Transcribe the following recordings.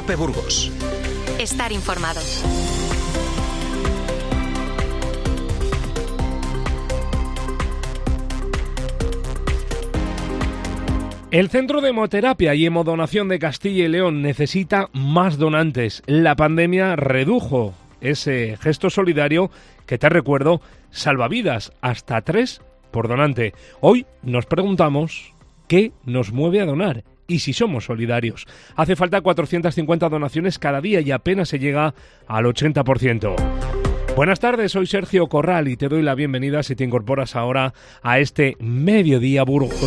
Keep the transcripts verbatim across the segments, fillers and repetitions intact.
COPE Burgos. Estar informado. El Centro de Hemoterapia y Hemodonación de Castilla y León necesita más donantes. La pandemia redujo ese gesto solidario que, te recuerdo, salva vidas, hasta tres por donante. Hoy nos preguntamos qué nos mueve a donar y si somos solidarios. Hace falta cuatrocientas cincuenta donaciones cada día y apenas se llega al ochenta por ciento. Buenas tardes, soy Sergio Corral y te doy la bienvenida si te incorporas ahora a este Mediodía Burgos.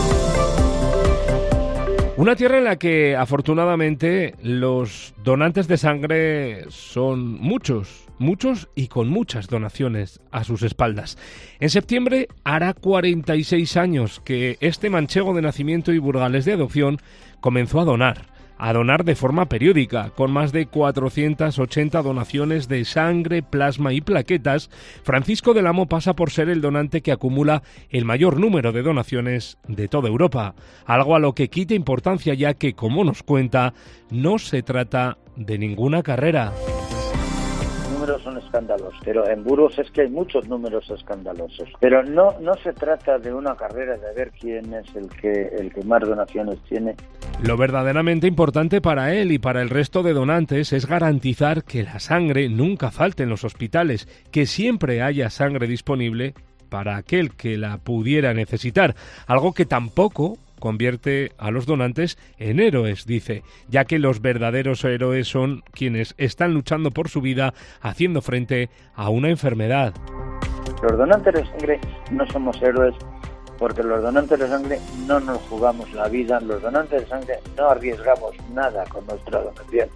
Una tierra en la que, afortunadamente, los donantes de sangre son muchos, muchos y con muchas donaciones a sus espaldas. En septiembre hará cuarenta y seis años que este manchego de nacimiento y burgalés de adopción comenzó a donar. A donar de forma periódica, con más de cuatrocientas ochenta donaciones de sangre, plasma y plaquetas. Francisco del Amo pasa por ser el donante que acumula el mayor número de donaciones de toda Europa, algo a lo que quita importancia ya que, como nos cuenta, no se trata de ninguna carrera. Números son escandalosos, pero en Burgos es que hay muchos números escandalosos, pero no no se trata de una carrera de ver quién es el que el que más donaciones tiene. Lo verdaderamente importante para él y para el resto de donantes es garantizar que la sangre nunca falte en los hospitales, que siempre haya sangre disponible para aquel que la pudiera necesitar, algo que tampoco convierte a los donantes en héroes, dice, ya que los verdaderos héroes son quienes están luchando por su vida, haciendo frente a una enfermedad. Los donantes de sangre no somos héroes porque los donantes de sangre no nos jugamos la vida, los donantes de sangre no arriesgamos nada con nuestra donación.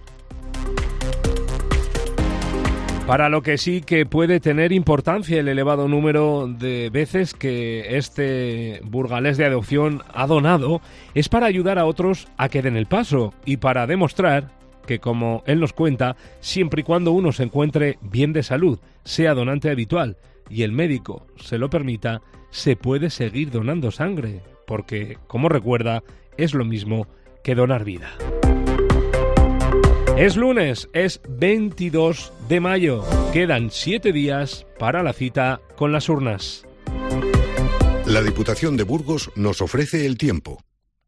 Para lo que sí que puede tener importancia el elevado número de veces que este burgalés de adopción ha donado es para ayudar a otros a que den el paso y para demostrar que, como él nos cuenta, siempre y cuando uno se encuentre bien de salud, sea donante habitual y el médico se lo permita, se puede seguir donando sangre, porque, como recuerda, es lo mismo que donar vida. Es lunes, es veintidós de mayo. Quedan siete días para la cita con las urnas. La Diputación de Burgos nos ofrece el tiempo.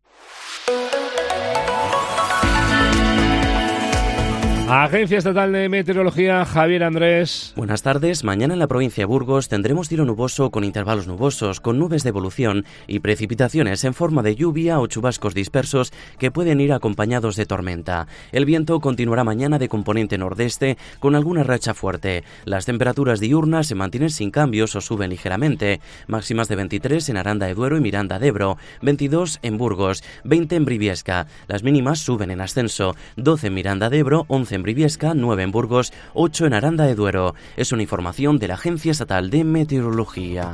Agencia Estatal de Meteorología, Javier Andrés. Buenas tardes. Mañana en la provincia de Burgos tendremos cielo nuboso con intervalos nubosos, con nubes de evolución y precipitaciones en forma de lluvia o chubascos dispersos que pueden ir acompañados de tormenta. El viento continuará mañana de componente nordeste con alguna racha fuerte. Las temperaturas diurnas se mantienen sin cambios o suben ligeramente. Máximas de veintitrés en Aranda de Duero y Miranda de Ebro, veintidós en Burgos, veinte en Briviesca. Las mínimas suben en ascenso, doce en Miranda de Ebro, once en en Briviesca, nueve en Burgos, ocho en Aranda de Duero. Es una información de la Agencia Estatal de Meteorología.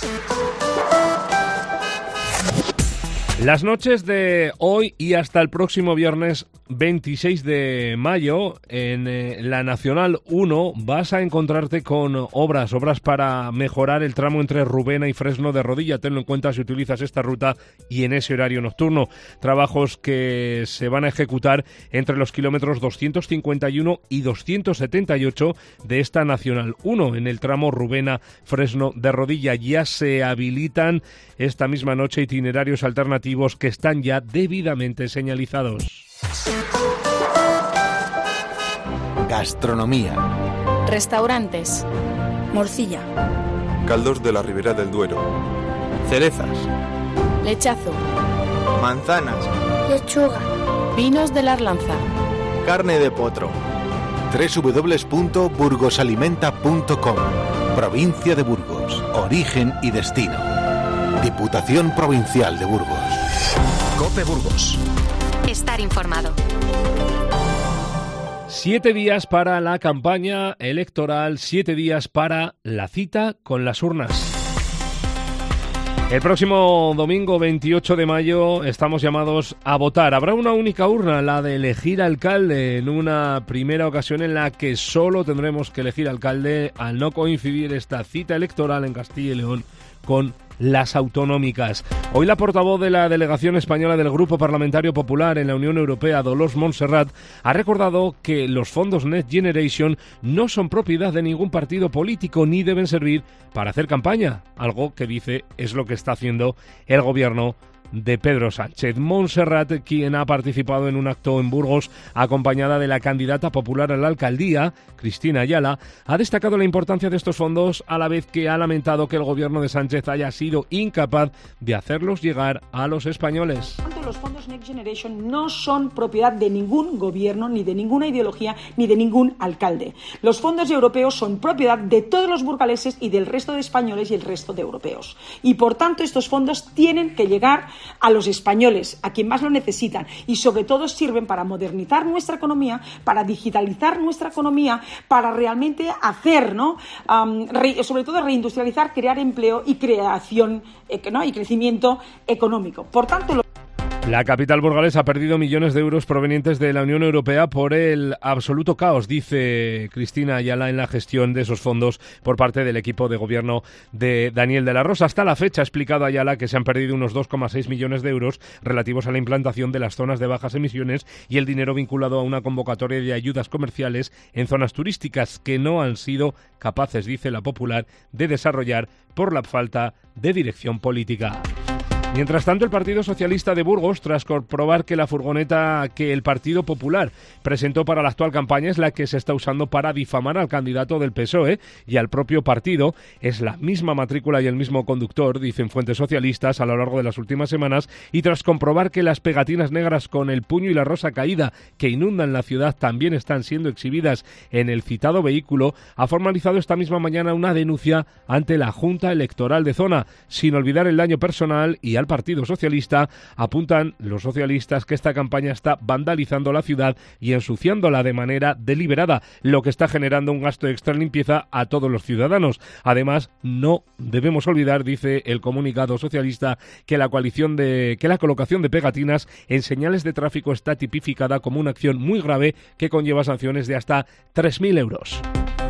Las noches de hoy y hasta el próximo viernes veintiséis de mayo en eh, la Nacional uno vas a encontrarte con obras, obras para mejorar el tramo entre Rubena y Fresno de Rodilla. Tenlo en cuenta si utilizas esta ruta y en ese horario nocturno. Trabajos que se van a ejecutar entre los kilómetros doscientos cincuenta y uno y doscientos setenta y ocho de esta Nacional uno en el tramo Rubena-Fresno de Rodilla. Ya se habilitan esta misma noche itinerarios alternativos que están ya debidamente señalizados. Gastronomía. Restaurantes. Morcilla. Caldos de la Ribera del Duero. Cerezas. Lechazo. Manzanas. Lechuga. Vinos de la Arlanza. Carne de potro. doble u doble u doble u punto burgosalimenta punto com. Provincia de Burgos. Origen y destino. Diputación Provincial de Burgos. COPE Burgos. Estar informado. Siete días para la campaña electoral, siete días para la cita con las urnas. El próximo domingo veintiocho de mayo estamos llamados a votar. Habrá una única urna, la de elegir alcalde, en una primera ocasión en la que solo tendremos que elegir alcalde al no coincidir esta cita electoral en Castilla y León con las autonómicas. Hoy la portavoz de la delegación española del Grupo Parlamentario Popular en la Unión Europea, Dolors Montserrat, ha recordado que los fondos Next Generation no son propiedad de ningún partido político ni deben servir para hacer campaña, algo que dice es lo que está haciendo el gobierno de Pedro Sánchez. Montserrat, quien ha participado en un acto en Burgos acompañada de la candidata popular a la alcaldía, Cristina Ayala, ha destacado la importancia de estos fondos a la vez que ha lamentado que el gobierno de Sánchez haya sido incapaz de hacerlos llegar a los españoles. Los fondos Next Generation no son propiedad de ningún gobierno, ni de ninguna ideología, ni de ningún alcalde. Los fondos europeos son propiedad de todos los burgaleses y del resto de españoles y el resto de europeos. Y por tanto estos fondos tienen que llegar a los españoles, a quien más lo necesitan, y sobre todo sirven para modernizar nuestra economía, para digitalizar nuestra economía, para realmente hacer, ¿no? Um, re, sobre todo reindustrializar, crear empleo y creación, eh, ¿no? y crecimiento económico. Por tanto, lo La capital burgalesa ha perdido millones de euros provenientes de la Unión Europea por el absoluto caos, dice Cristina Ayala, en la gestión de esos fondos por parte del equipo de gobierno de Daniel de la Rosa. Hasta la fecha ha explicado Ayala que se han perdido unos dos coma seis millones de euros relativos a la implantación de las zonas de bajas emisiones y el dinero vinculado a una convocatoria de ayudas comerciales en zonas turísticas que no han sido capaces, dice la Popular, de desarrollar por la falta de dirección política. Mientras tanto, el Partido Socialista de Burgos, tras comprobar que la furgoneta que el Partido Popular presentó para la actual campaña es la que se está usando para difamar al candidato del P S O E y al propio partido, es la misma matrícula y el mismo conductor, dicen fuentes socialistas a lo largo de las últimas semanas, y tras comprobar que las pegatinas negras con el puño y la rosa caída que inundan la ciudad también están siendo exhibidas en el citado vehículo, ha formalizado esta misma mañana una denuncia ante la Junta Electoral de Zona, sin olvidar el daño personal y al Partido Socialista. Apuntan los socialistas que esta campaña está vandalizando la ciudad y ensuciándola de manera deliberada, lo que está generando un gasto extra en limpieza a todos los ciudadanos. Además, no debemos olvidar, dice el comunicado socialista, que la coalición de que la colocación de pegatinas en señales de tráfico está tipificada como una acción muy grave que conlleva sanciones de hasta tres mil euros.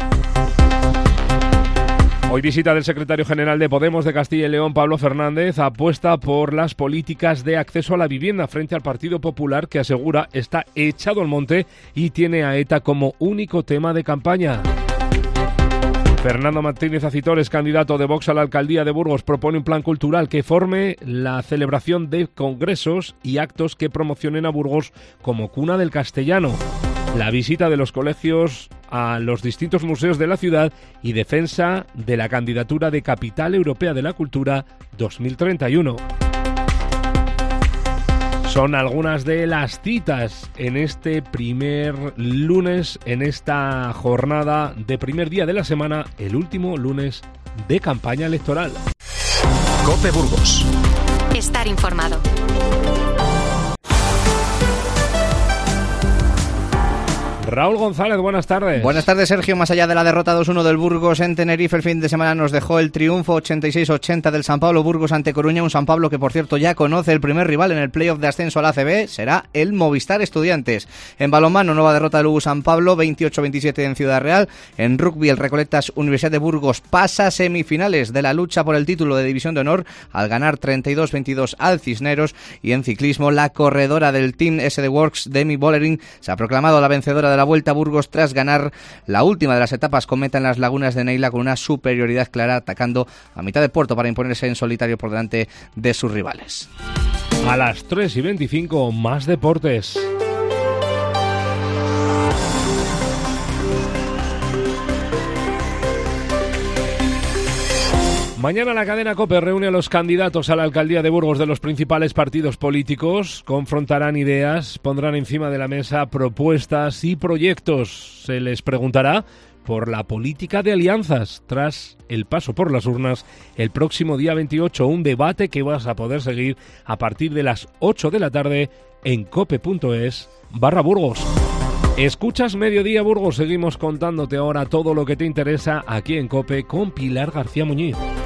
Hoy visita del secretario general de Podemos de Castilla y León, Pablo Fernández, apuesta por las políticas de acceso a la vivienda frente al Partido Popular, que asegura está echado al monte y tiene a ETA como único tema de campaña. Fernando Martínez Acitores, candidato de Vox a la alcaldía de Burgos, propone un plan cultural que forme la celebración de congresos y actos que promocionen a Burgos como cuna del castellano. La visita de los colegios a los distintos museos de la ciudad y defensa de la candidatura de Capital Europea de la Cultura dos mil treinta y uno. Son algunas de las citas en este primer lunes, en esta jornada de primer día de la semana, el último lunes de campaña electoral. COPE Burgos. Estar informado. Raúl González, buenas tardes. Buenas tardes, Sergio. Más allá de la derrota dos uno del Burgos en Tenerife, el fin de semana nos dejó el triunfo ochenta y seis ochenta del San Pablo Burgos ante Coruña, un San Pablo que, por cierto, ya conoce el primer rival en el playoff de ascenso a la A C B, será el Movistar Estudiantes. En balonmano, nueva derrota del U San Pablo, veintiocho veintisiete en Ciudad Real. En rugby, el Recoletas Universidad de Burgos pasa a semifinales de la lucha por el título de División de Honor al ganar treinta y dos veintidós al Cisneros. Y en ciclismo, la corredora del Team S D Works, Demi Bollering, se ha proclamado la vencedora de la Vuelta a Burgos tras ganar la última de las etapas con meta en las lagunas de Neila con una superioridad clara, atacando a mitad de puerto para imponerse en solitario por delante de sus rivales. A las tres y veinticinco, más deportes. Mañana la cadena COPE reúne a los candidatos a la alcaldía de Burgos de los principales partidos políticos, confrontarán ideas, pondrán encima de la mesa propuestas y proyectos. Se les preguntará por la política de alianzas tras el paso por las urnas el próximo día veintiocho, un debate que vas a poder seguir a partir de las ocho de la tarde en cope.es barra Burgos. Escuchas Mediodía Burgos, seguimos contándote ahora todo lo que te interesa aquí en COPE con Pilar García Muñiz.